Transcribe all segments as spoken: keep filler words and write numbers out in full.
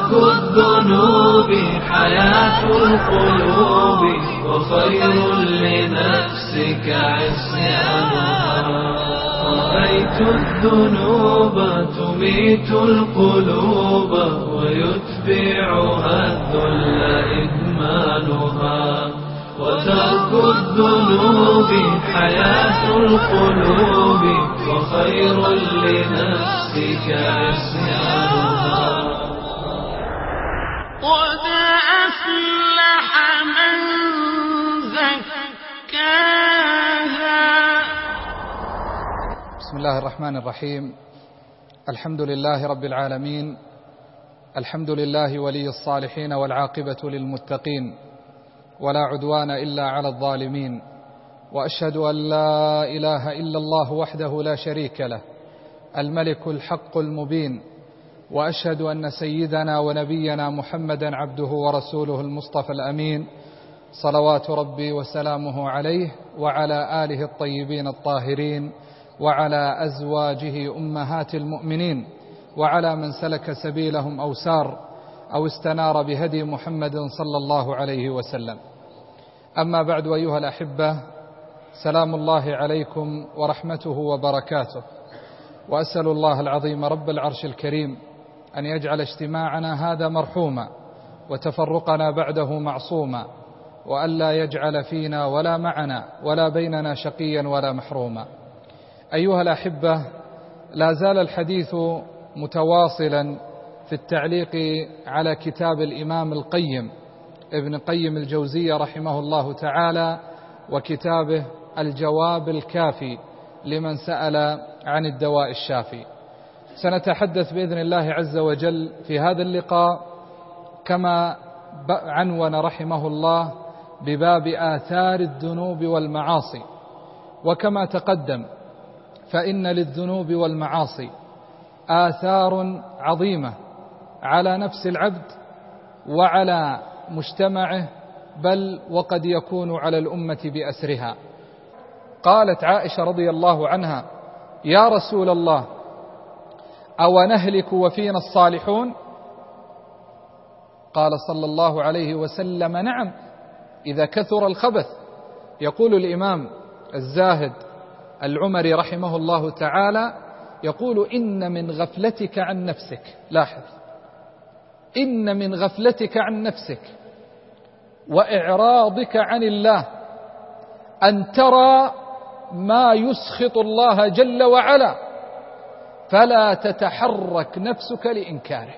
وترك الذنوب حياة القلوب، وخير لنفسك عصيانها. رأيت الذنوب تميت القلوب، ويتبعها الذل إدمانها. وترك الذنوب حياة القلوب، وخير لنفسك عصيانها. قد أفلح من زكاها. بسم الله الرحمن الرحيم. الحمد لله رب العالمين، الحمد لله ولي الصالحين والعاقبة للمتقين، ولا عدوان إلا على الظالمين. وأشهد أن لا إله إلا الله وحده لا شريك له، الملك الحق المبين. وأشهد أن سيدنا ونبينا محمدا عبده ورسوله المصطفى الأمين، صلوات ربي وسلامه عليه وعلى آله الطيبين الطاهرين، وعلى أزواجه أمهات المؤمنين، وعلى من سلك سبيلهم أو سار أو استنار بهدي محمد صلى الله عليه وسلم. أما بعد، أيها الأحبة، سلام الله عليكم ورحمته وبركاته. وأسأل الله العظيم رب العرش الكريم أن يجعل اجتماعنا هذا مرحوما، وتفرقنا بعده معصوما، وألا يجعل فينا ولا معنا ولا بيننا شقيا ولا محروما. أيها الأحبة، لا زال الحديث متواصلا في التعليق على كتاب الإمام القيم ابن قيم الجوزية رحمه الله تعالى، وكتابه الجواب الكافي لمن سأل عن الدواء الشافي. سنتحدث بإذن الله عز وجل في هذا اللقاء كما عنون رحمه الله بباب آثار الذنوب والمعاصي. وكما تقدم فإن للذنوب والمعاصي آثار عظيمة على نفس العبد وعلى مجتمعه، بل وقد يكون على الأمة بأسرها. قالت عائشة رضي الله عنها: يا رسول الله، أو نهلك وفينا الصالحون؟ قال صلى الله عليه وسلم: نعم، إذا كثر الخبث. يقول الإمام الزاهد العمري رحمه الله تعالى، يقول: إن من غفلتك عن نفسك، لاحظ، إن من غفلتك عن نفسك وإعراضك عن الله أن ترى ما يسخط الله جل وعلا، فلا تتحرك نفسك لإنكاره.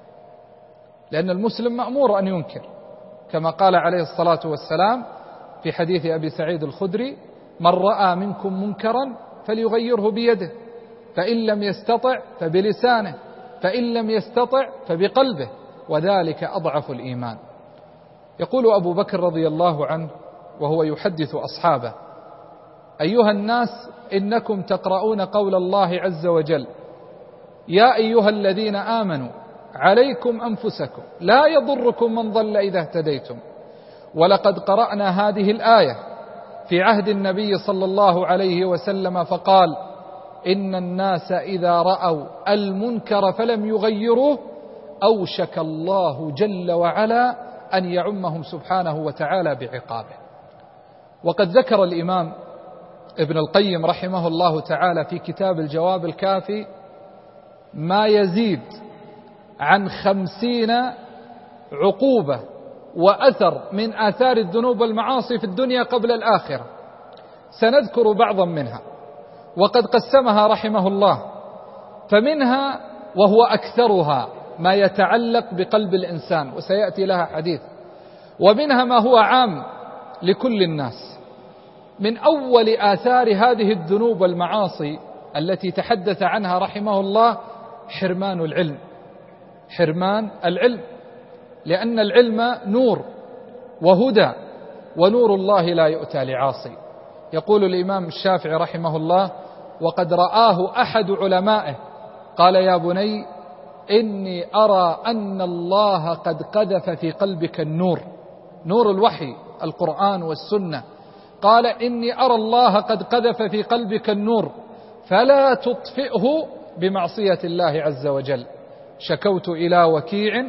لأن المسلم مأمور أن ينكر، كما قال عليه الصلاة والسلام في حديث أبي سعيد الخدري: من رأى منكم منكرا فليغيره بيده، فإن لم يستطع فبلسانه، فإن لم يستطع فبقلبه، وذلك أضعف الإيمان. يقول أبو بكر رضي الله عنه وهو يحدث أصحابه: أيها الناس، إنكم تقرؤون قول الله عز وجل: يا أيها الذين آمنوا عليكم أنفسكم لا يضركم من ضل إذا اهتديتم. ولقد قرأنا هذه الآية في عهد النبي صلى الله عليه وسلم، فقال: إن الناس إذا رأوا المنكر فلم يغيروه أوشك الله جل وعلا أن يعمهم سبحانه وتعالى بعقابه. وقد ذكر الإمام ابن القيم رحمه الله تعالى في كتاب الجواب الكافي ما يزيد عن خمسين عقوبة وأثر من آثار الذنوب والمعاصي في الدنيا قبل الآخرة. سنذكر بعضا منها، وقد قسمها رحمه الله. فمنها وهو أكثرها ما يتعلق بقلب الإنسان، وسيأتي لها حديث. ومنها ما هو عام لكل الناس. من أول آثار هذه الذنوب والمعاصي التي تحدث عنها رحمه الله حرمان العلم، حرمان العلم، لأن العلم نور وهدى، ونور الله لا يؤتى لعاصي. يقول الإمام الشافعي رحمه الله: وقد رآه أحد علمائه قال: يا بني، إني أرى أن الله قد قذف في قلبك النور، نور الوحي القرآن والسنة. قال: إني أرى الله قد قذف في قلبك النور، فلا تطفئه بمعصية الله عز وجل. شكوت إلى وكيع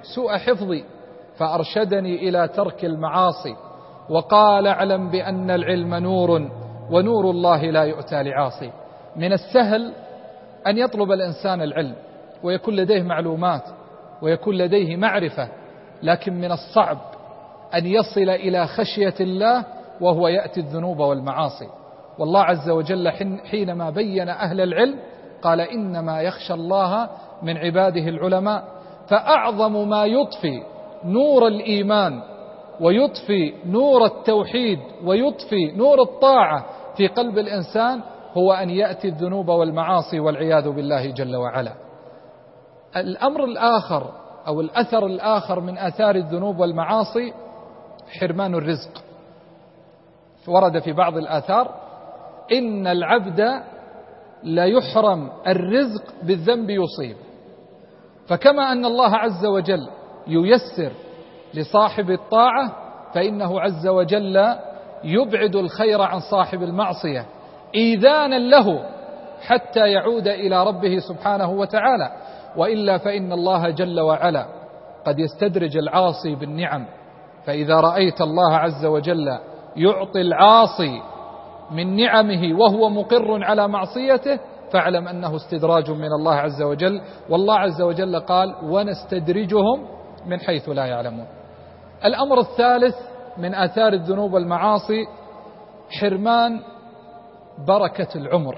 سوء حفظي فأرشدني إلى ترك المعاصي، وقال اعلم بأن العلم نور ونور الله لا يؤتى لعاصي. من السهل أن يطلب الإنسان العلم ويكون لديه معلومات ويكون لديه معرفة، لكن من الصعب أن يصل إلى خشية الله وهو يأتي الذنوب والمعاصي. والله عز وجل حينما بين أهل العلم قال إنما يخشى الله من عباده العلماء. فأعظم ما يطفي نور الإيمان ويطفي نور التوحيد ويطفي نور الطاعة في قلب الإنسان هو أن يأتي الذنوب والمعاصي والعياذ بالله جل وعلا. الأمر الآخر أو الأثر الآخر من آثار الذنوب والمعاصي حرمان الرزق. ورد في بعض الآثار إن العبد لا يحرم الرزق بالذنب يصيب. فكما أن الله عز وجل ييسر لصاحب الطاعة فإنه عز وجل يبعد الخير عن صاحب المعصية إيذانا له حتى يعود إلى ربه سبحانه وتعالى. وإلا فإن الله جل وعلا قد يستدرج العاصي بالنعم. فإذا رأيت الله عز وجل يعطي العاصي من نعمه وهو مقر على معصيته فاعلم أنه استدراج من الله عز وجل. والله عز وجل قال ونستدرجهم من حيث لا يعلمون. الأمر الثالث من آثار الذنوب والمعاصي حرمان بركة العمر.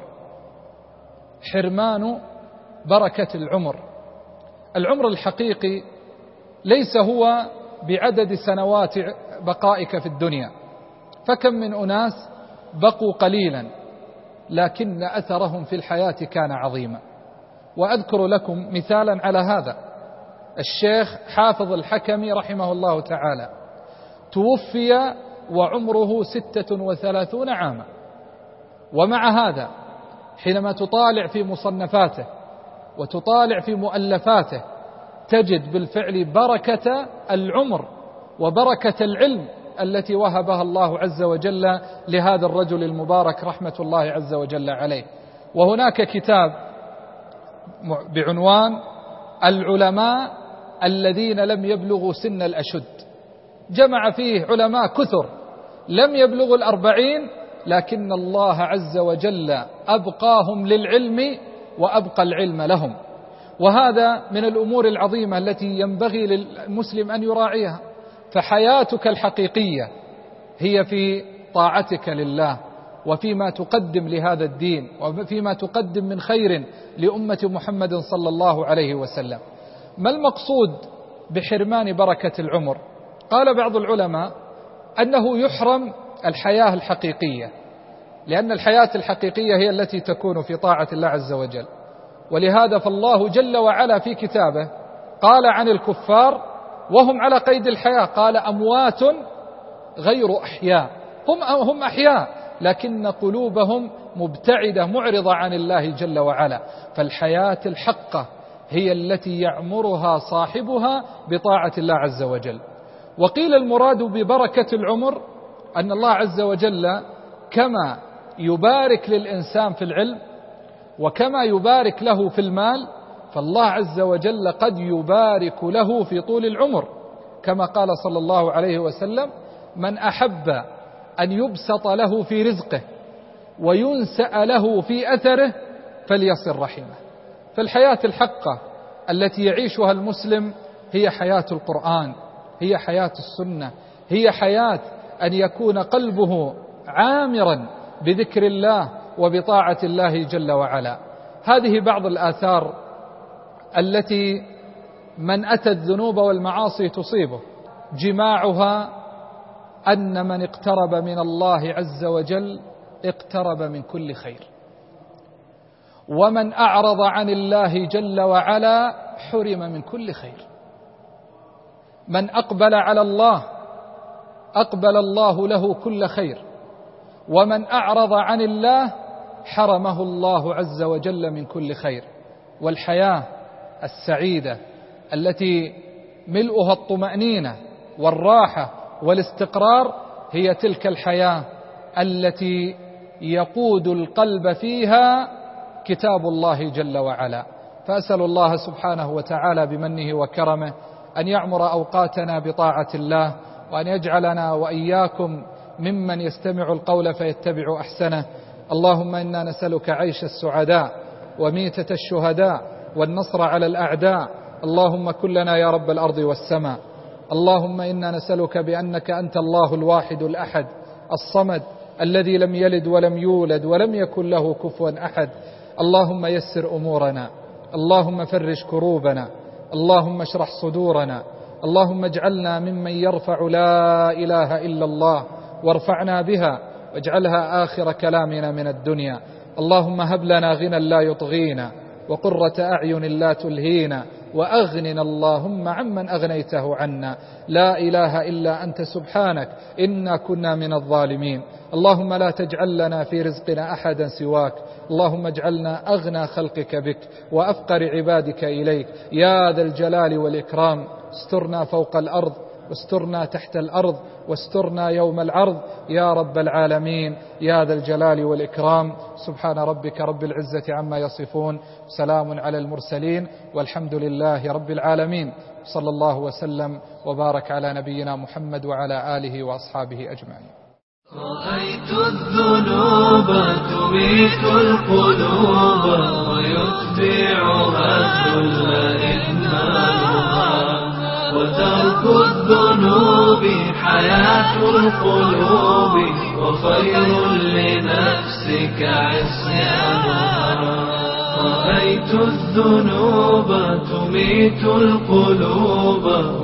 حرمان بركة العمر. العمر الحقيقي ليس هو بعدد سنوات بقائك في الدنيا، فكم من أناس بقوا قليلا لكن أثرهم في الحياة كان عظيما. وأذكر لكم مثالا على هذا. الشيخ حافظ الحكمي رحمه الله تعالى توفي وعمره ستة وثلاثون عاما، ومع هذا حينما تطالع في مصنفاته وتطالع في مؤلفاته تجد بالفعل بركة العمر وبركة العلم التي وهبها الله عز وجل لهذا الرجل المبارك رحمة الله عز وجل عليه. وهناك كتاب بعنوان العلماء الذين لم يبلغوا سن الأشد، جمع فيه علماء كثر لم يبلغوا الأربعين لكن الله عز وجل أبقاهم للعلم وأبقى العلم لهم. وهذا من الأمور العظيمة التي ينبغي للمسلم أن يراعيها. فحياتك الحقيقية هي في طاعتك لله وفيما تقدم لهذا الدين وفيما تقدم من خير لأمة محمد صلى الله عليه وسلم. ما المقصود بحرمان بركة العمر؟ قال بعض العلماء أنه يحرم الحياة الحقيقية، لأن الحياة الحقيقية هي التي تكون في طاعة الله عز وجل. ولهذا فالله جل وعلا في كتابه قال عن الكفار وهم على قيد الحياة قال أموات غير أحياء. هم هم أحياء لكن قلوبهم مبتعدة معرضة عن الله جل وعلا. فالحياة الحقة هي التي يعمرها صاحبها بطاعة الله عز وجل. وقيل المراد ببركة العمر أن الله عز وجل كما يبارك للإنسان في العلم وكما يبارك له في المال فالله عز وجل قد يبارك له في طول العمر، كما قال صلى الله عليه وسلم من أحب أن يبسط له في رزقه وينسأ له في أثره فليصل رحمه. فالحياة الحقة التي يعيشها المسلم هي حياة القرآن، هي حياة السنة، هي حياة أن يكون قلبه عامرا بذكر الله وبطاعة الله جل وعلا. هذه بعض الآثار التي من أتى الذنوب والمعاصي تصيبه. جماعها أن من اقترب من الله عز وجل اقترب من كل خير، ومن أعرض عن الله جل وعلا حرم من كل خير. من أقبل على الله أقبل الله له كل خير، ومن أعرض عن الله حرمه الله عز وجل من كل خير. والحياة السعيدة التي ملؤها الطمأنينة والراحة والاستقرار هي تلك الحياة التي يقود القلب فيها كتاب الله جل وعلا. فأسأل الله سبحانه وتعالى بمنه وكرمه أن يعمر أوقاتنا بطاعة الله، وأن يجعلنا وإياكم ممن يستمع القول فيتبع أحسنه. اللهم إنا نسألك عيش السعداء وميتة الشهداء والنصر على الأعداء. اللهم كن لنا يا رب الأرض والسماء. اللهم إنا نسألك بأنك أنت الله الواحد الأحد الصمد الذي لم يلد ولم يولد ولم يكن له كفوا أحد. اللهم يسر أمورنا، اللهم فرج كروبنا، اللهم اشرح صدورنا، اللهم اجعلنا ممن يرفع لا إله إلا الله وارفعنا بها واجعلها آخر كلامنا من الدنيا. اللهم هب لنا غنى لا يطغينا وقرة أعين لا تلهينا، وأغننا اللهم عمن أغنيته عنا. لا إله إلا أنت سبحانك إنا كنا من الظالمين. اللهم لا تجعل لنا في رزقنا أحدا سواك، اللهم اجعلنا أغنى خلقك بك وأفقر عبادك إليك يا ذا الجلال والإكرام. استرنا فوق الأرض واسترنا تحت الأرض واسترنا يوم العرض يا رب العالمين يا ذا الجلال والإكرام. سبحان ربك رب العزة عما يصفون، سلام على المرسلين، والحمد لله رب العالمين. صلى الله وسلم وبارك على نبينا محمد وعلى آله وأصحابه أجمعين. رأيت الذنوب تميت القلوب ويتبعها الذل إهمالها، وترك الذنوب حياة القلوب وخير لنفسك عصيانها. رأيت الذنوب تميت القلوب